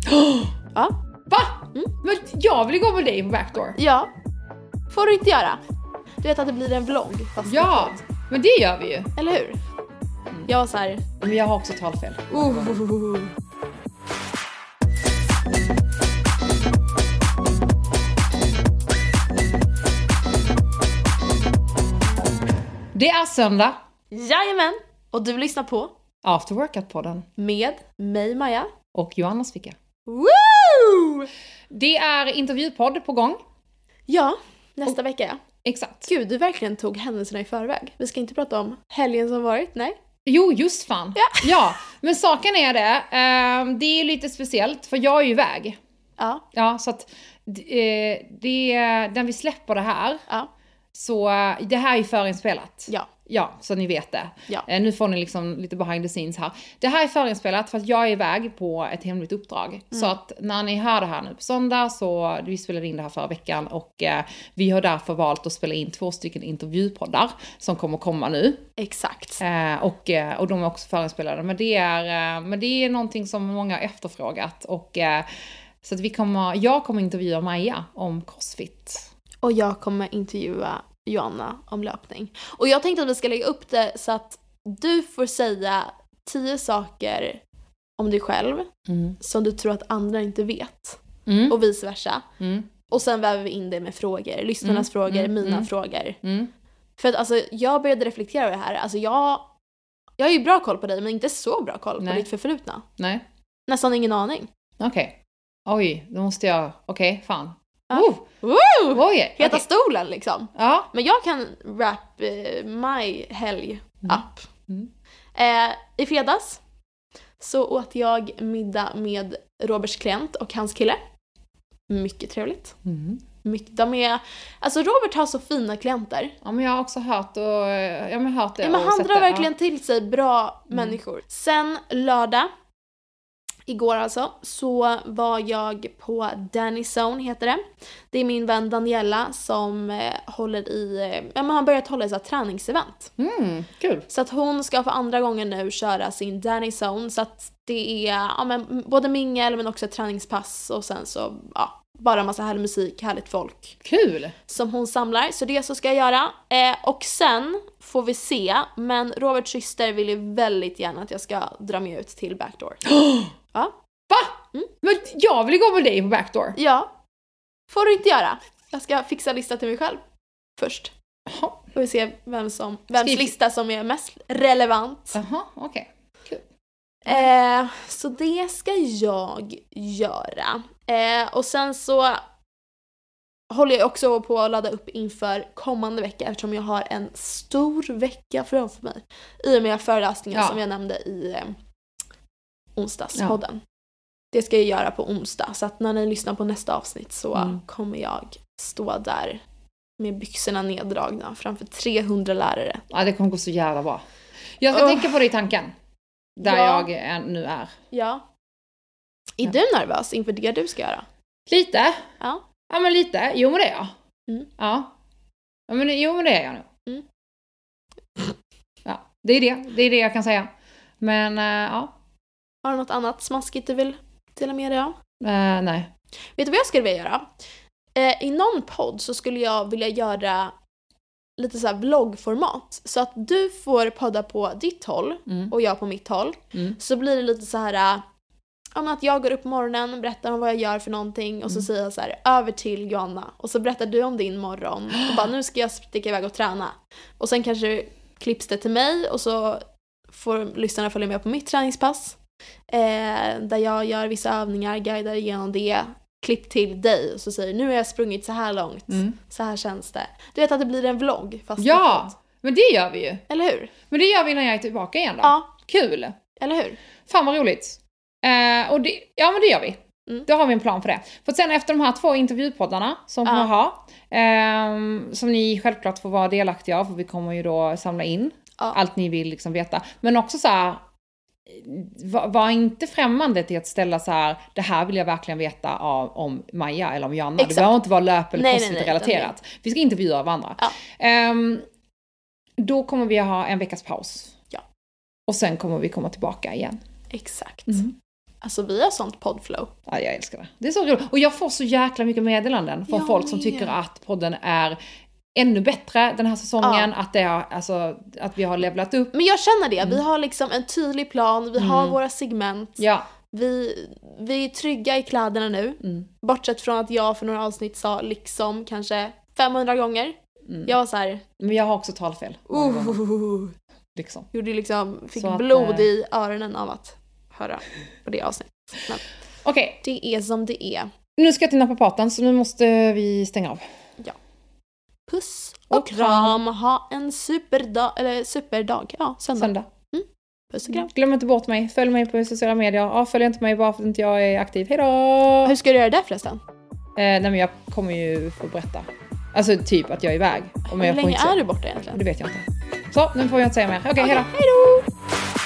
Ja. Va? Men jag vill gå med dig på Backdoor. Ja. Får du inte göra. Du vet att det blir en vlogg. Fast Ja, men det gör vi ju. Eller hur? Jag var så här. Men jag har också talfel. Det är söndag. Jajamän. Och du lyssnar på After Workout-podden. med mig, Maja. Och Johanna Svicka. Woo! Det är intervjupodd på gång. Ja, nästa vecka ja. Exakt. Gud, du verkligen tog händelserna i förväg. Vi ska inte prata om helgen som varit, nej. Jo, just fan. Ja, men saken är det är lite speciellt för jag är ju iväg. Ja. Ja, så att när vi släpper det här så det här är ju förinspelat. Ja. Ja, så ni vet det. Ja. Nu får ni liksom lite behind the scenes här. Det här är förinspelat för att jag är iväg på ett hemligt uppdrag. Så att när ni hör det här nu på söndag så vi spelade in det här förra veckan och vi har därför valt att spela in 2 stycken intervjupoddar som kommer komma nu. Exakt. Och de är också förinspelade. Men det är någonting som många har efterfrågat och så att jag kommer intervjua Maja om CrossFit. Och jag kommer intervjua Johanna om löpning. Och jag tänkte att vi ska lägga upp det så att du får säga 10 saker om dig själv som du tror att andra inte vet. Och vice versa. Och sen väver vi in det med frågor. Lyssnarnas frågor, mina frågor. För att alltså, jag började reflektera över det här. Alltså jag har ju bra koll på dig men inte så bra koll på ditt förflutna. Nej. Nästan ingen aning. Okej. Oj, då måste jag... Okej, fan. Ja. Oj, Heta stolen liksom. Ja. Men jag kan wrap my helg up. I fredags så åt jag middag med Roberts klient och hans kille. Mycket trevligt. Alltså Robert har så fina klienter. Ja, men jag har också hört det. Ja, men han drar verkligen till sig bra människor. Sen lördag, igår alltså, så var jag på Danny Zone heter det. Det är min vän Daniela som håller i, han har börjat hålla i så här träningsevent. Kul. Så att hon ska för andra gången nu köra sin Danny Zone. Så att det är både mingel men också ett träningspass och sen så bara massa härlig musik, härligt folk. Kul! Som hon samlar, så det så ska jag göra. Och sen får vi se, men Roberts syster vill ju väldigt gärna att jag ska dra mig ut till Backdoor. Ja. Va? Men jag vill gå med dig på Backdoor. Ja. Får du inte göra. Jag ska fixa lista till mig själv först. Får vi se vems lista som är mest relevant. Jaha, okej. Kul. Så det ska jag göra. Och sen så håller jag också på att ladda upp inför kommande vecka eftersom jag har en stor vecka framför mig. I och med föreläsningar som jag nämnde i onsdagspodden. Det ska jag göra på onsdag. Så att när ni lyssnar på nästa avsnitt så kommer jag stå där med byxorna neddragna framför 300 lärare. Ja, det kommer gå så jävla bra. Jag ska tänka på det i tanken. Där jag nu är. Ja. Är du nervös inför det du ska göra? Lite. Ja. Ja, men lite. Jo, men det är jag. Ja. Men det är jag nog. Ja, det är det jag kan säga. Men, ja. Har du något annat smaskigt du vill dela med dig av? Nej. Vet du vad jag skulle vilja göra? I någon podd så skulle jag vilja göra lite så här vloggformat. Så att du får podda på ditt håll och jag på mitt håll. Så blir det lite så här att jag går upp på morgonen, berättar om vad jag gör för någonting och så säger jag så här, över till Johanna. Och så berättar du om din morgon och bara, nu ska jag sticka iväg och träna. Och sen kanske klipps det till mig och så får lyssnarna följa med på mitt träningspass. Där jag gör vissa övningar, guidar igenom det, klipp till dig och så säger nu har jag sprungit så här långt, så här känns det. Du vet att det blir en vlogg fast men det gör vi ju. Eller hur? Men det gör vi när jag är tillbaka igen då. Ja. Kul. Eller hur? Fan vad roligt. Men det gör vi. Då har vi en plan för det. För sen efter de här 2 intervjupoddarna som vi ha, som ni självklart får vara delaktiga av, för vi kommer ju då samla in allt ni vill liksom veta. Men också så här, var inte främmande till att ställa så här, det här vill jag verkligen veta om Maja eller om Johanna. Exakt. Det behöver inte vara löp eller CrossFit-relaterat. Vi ska intervjua varandra. Då kommer vi ha en veckas paus. Ja. Och sen kommer vi komma tillbaka igen. Exakt. Alltså vi har sånt poddflow. Ja, jag älskar det. Det är så roligt. Och jag får så jäkla mycket meddelanden från folk som tycker att podden är ännu bättre den här säsongen. Att, att vi har levlat upp. Men jag känner det. Vi har liksom en tydlig plan. Vi har våra segment. Ja. Vi är trygga i kläderna nu. Bortsett från att jag för några avsnitt sa liksom kanske 500 gånger. Jag var så här. Men jag har också talfel. Liksom. Gjorde fick blod i öronen av att höra på det avsnittet. Okej. Det är som det är. Nu ska jag till naprapaten, så nu måste vi stänga av. Ja. Puss och kram. Ha en superdag. Eller superdag. Ja, söndag. Puss och kram. Glöm inte bort mig. Följ mig på sociala medier. Följ inte mig bara för att inte jag är aktiv. Hejdå! Hur ska du göra det förresten? Nej, men jag kommer ju få berätta. Alltså typ att jag är iväg. Hur länge är du borta egentligen? Det vet jag inte. Så, nu får jag inte säga mer. Okej, hejdå! Hejdå!